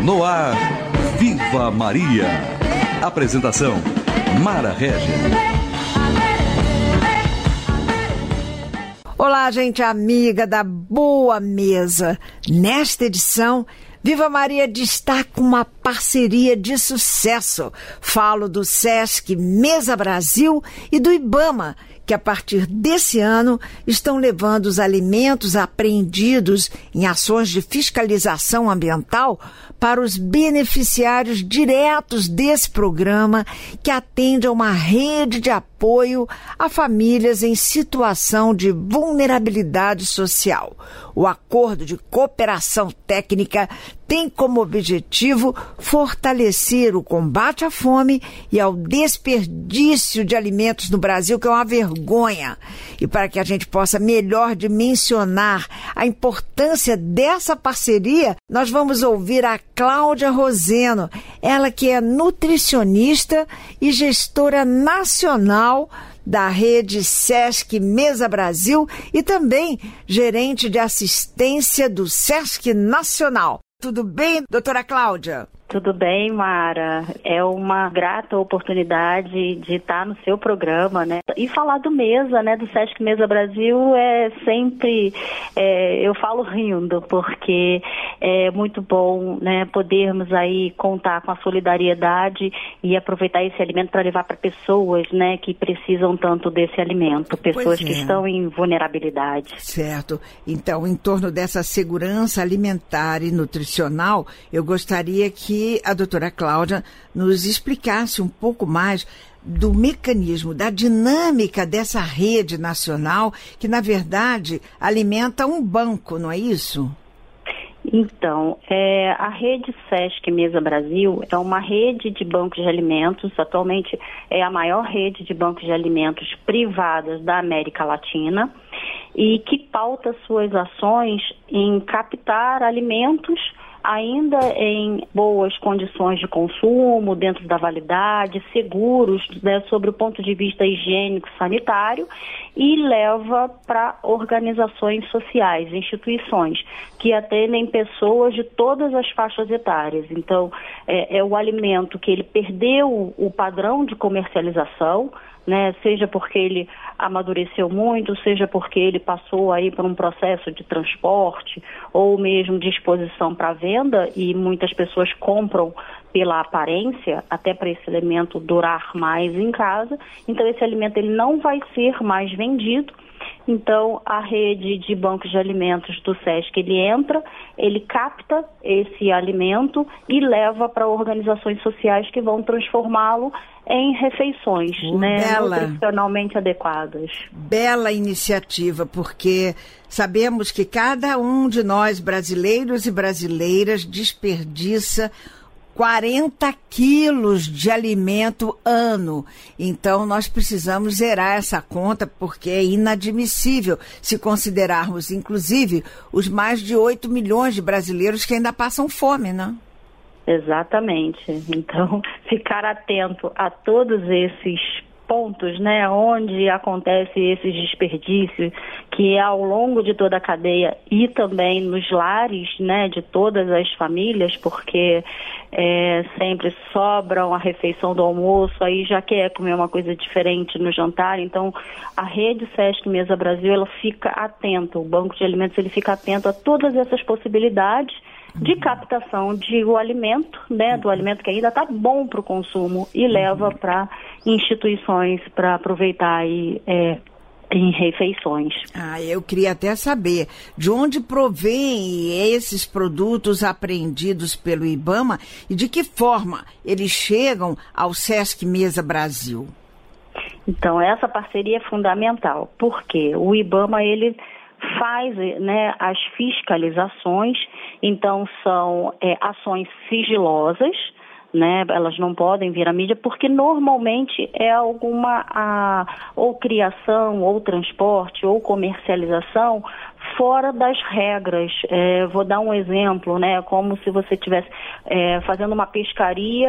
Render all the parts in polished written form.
No ar, Viva Maria. Apresentação, Mara Régia. Olá, gente amiga da Boa Mesa. Nesta edição, Viva Maria destaca uma parceria de sucesso. Falo do Sesc Mesa Brasil e do IBAMA, que a partir desse ano estão levando os alimentos apreendidos em ações de fiscalização ambiental para os beneficiários diretos desse programa, que atende a uma rede de apoio a famílias em situação de vulnerabilidade social. O acordo de cooperação técnica tem como objetivo fortalecer o combate à fome e ao desperdício de alimentos no Brasil, que é uma vergonha. E para que a gente possa melhor dimensionar a importância dessa parceria, nós vamos ouvir a Cláudia Roseno, ela que é nutricionista e gestora nacional da rede Sesc Mesa Brasil e também gerente de assistência do Sesc Nacional. Tudo bem, doutora Cláudia? Tudo bem, Mara. É uma grata oportunidade de estar no seu programa, né? E falar do Mesa, né? Do Sesc Mesa Brasil é sempre, eu falo rindo, porque é muito bom, né? Podermos aí contar com a solidariedade e aproveitar esse alimento para levar para pessoas, né? Que precisam tanto desse alimento, pessoas que estão em vulnerabilidade. Certo. Então, em torno dessa segurança alimentar e nutricional, eu gostaria que a doutora Cláudia nos explicasse um pouco mais do mecanismo, da dinâmica dessa rede nacional, que, na verdade, alimenta um banco, não é isso? Então, a rede Sesc Mesa Brasil é uma rede de bancos de alimentos, atualmente é a maior rede de bancos de alimentos privadas da América Latina e que pauta suas ações em captar alimentos ainda em boas condições de consumo, dentro da validade, seguros, né, sobre o ponto de vista higiênico-sanitário, e leva para organizações sociais, instituições, que atendem pessoas de todas as faixas etárias. Então, é o alimento que ele perdeu o padrão de comercialização, né, seja porque ele amadureceu muito, seja porque ele passou aí por um processo de transporte ou mesmo de exposição para venda, e muitas pessoas compram pela aparência, até para esse alimento durar mais em casa. Então esse alimento ele não vai ser mais vendido. Então, a rede de bancos de alimentos do Sesc, ele entra, ele capta esse alimento e leva para organizações sociais que vão transformá-lo em refeições, nutricionalmente adequadas. Bela iniciativa, porque sabemos que cada um de nós, brasileiros e brasileiras, desperdiça 40 quilos de alimento ano. Então, nós precisamos zerar essa conta, porque é inadmissível se considerarmos, inclusive, os mais de 8 milhões de brasileiros que ainda passam fome, né? Exatamente. Então, ficar atento a todos esses pontos, né, onde acontece esses desperdícios, que é ao longo de toda a cadeia e também nos lares, né, de todas as famílias, porque sempre sobram a refeição do almoço, aí já quer comer uma coisa diferente no jantar. Então, a rede Sesc Mesa Brasil, ela fica atenta, o banco de alimentos, ele fica atento a todas essas possibilidades de captação de o alimento, né, do alimento que ainda está bom para o consumo, e leva para instituições para aproveitar aí, em refeições. Eu queria até saber de onde provém esses produtos apreendidos pelo IBAMA e de que forma eles chegam ao Sesc Mesa Brasil. Então, essa parceria é fundamental, porque o IBAMA, ele faz, né, as fiscalizações. Então são ações sigilosas, né? Elas não podem vir à mídia, porque normalmente é alguma ou criação, ou transporte, ou comercialização fora das regras. Vou dar um exemplo, né? Como se você estivesse fazendo uma pescaria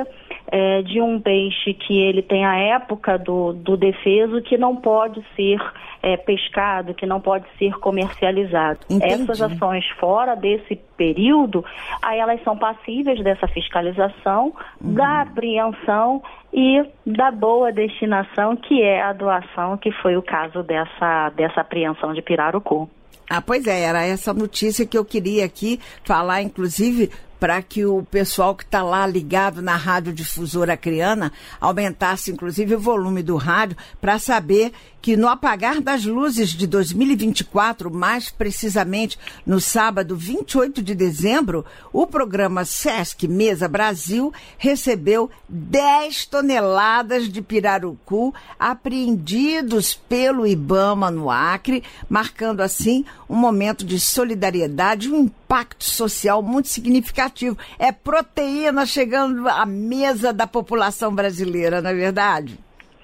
de um peixe que ele tem a época do defeso, que não pode ser pescado, que não pode ser comercializado. Entendi. Essas ações fora desse período, aí elas são passíveis dessa fiscalização, da apreensão e da boa destinação, que é a doação, que foi o caso dessa apreensão de pirarucu. Ah, pois é, era essa notícia que eu queria aqui falar, inclusive, para que o pessoal que está lá ligado na radiodifusora acreana aumentasse, inclusive, o volume do rádio, para saber que no apagar das luzes de 2024, mais precisamente no sábado 28 de dezembro, o programa Sesc Mesa Brasil recebeu 10 toneladas de pirarucu apreendidos pelo IBAMA no Acre, marcando assim um momento de solidariedade e um impacto social muito significativo. É proteína chegando à mesa da população brasileira, não é verdade?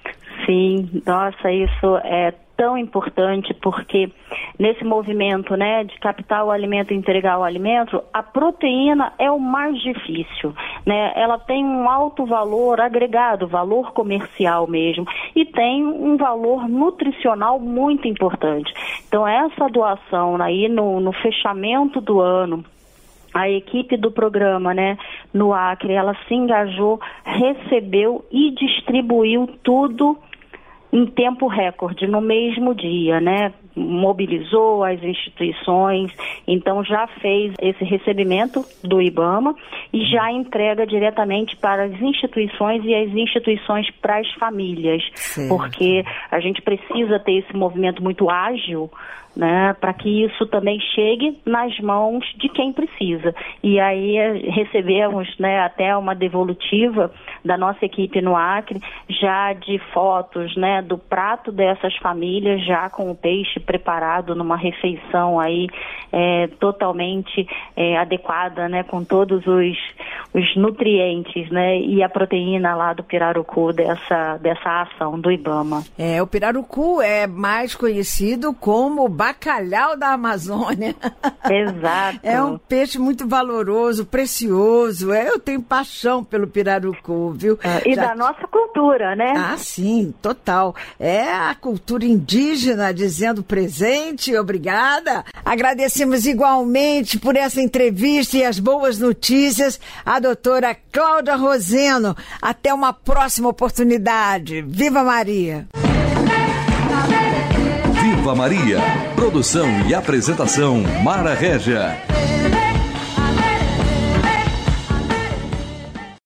Sim, nossa, isso é tão importante, porque nesse movimento, né, de captar o alimento e entregar o alimento, a proteína é o mais difícil, né? Ela tem um alto valor agregado, valor comercial mesmo, e tem um valor nutricional muito importante. Então, essa doação aí no fechamento do ano, a equipe do programa, né, no Acre, ela se engajou, recebeu e distribuiu tudo em tempo recorde, no mesmo dia, né? Mobilizou as instituições, então já fez esse recebimento do IBAMA e já entrega diretamente para as instituições e as instituições para as famílias, certo. Porque a gente precisa ter esse movimento muito ágil, né, para que isso também chegue nas mãos de quem precisa. E aí recebemos, né, até uma devolutiva da nossa equipe no Acre, já de fotos, né, do prato dessas famílias, já com o peixe preparado numa refeição aí totalmente adequada, né, com todos os nutrientes, né, e a proteína lá do pirarucu dessa ação do IBAMA. O pirarucu é mais conhecido como bacalhau da Amazônia. Exato. É um peixe muito valoroso, precioso. Eu tenho paixão pelo pirarucu, viu? E da nossa cultura, né? Ah, sim, total. É a cultura indígena dizendo presente, obrigada. Agradecemos igualmente por essa entrevista e as boas notícias a doutora Cláudia Roseno. Até uma próxima oportunidade. Viva Maria! Viva Maria! Produção e apresentação Mara Régia.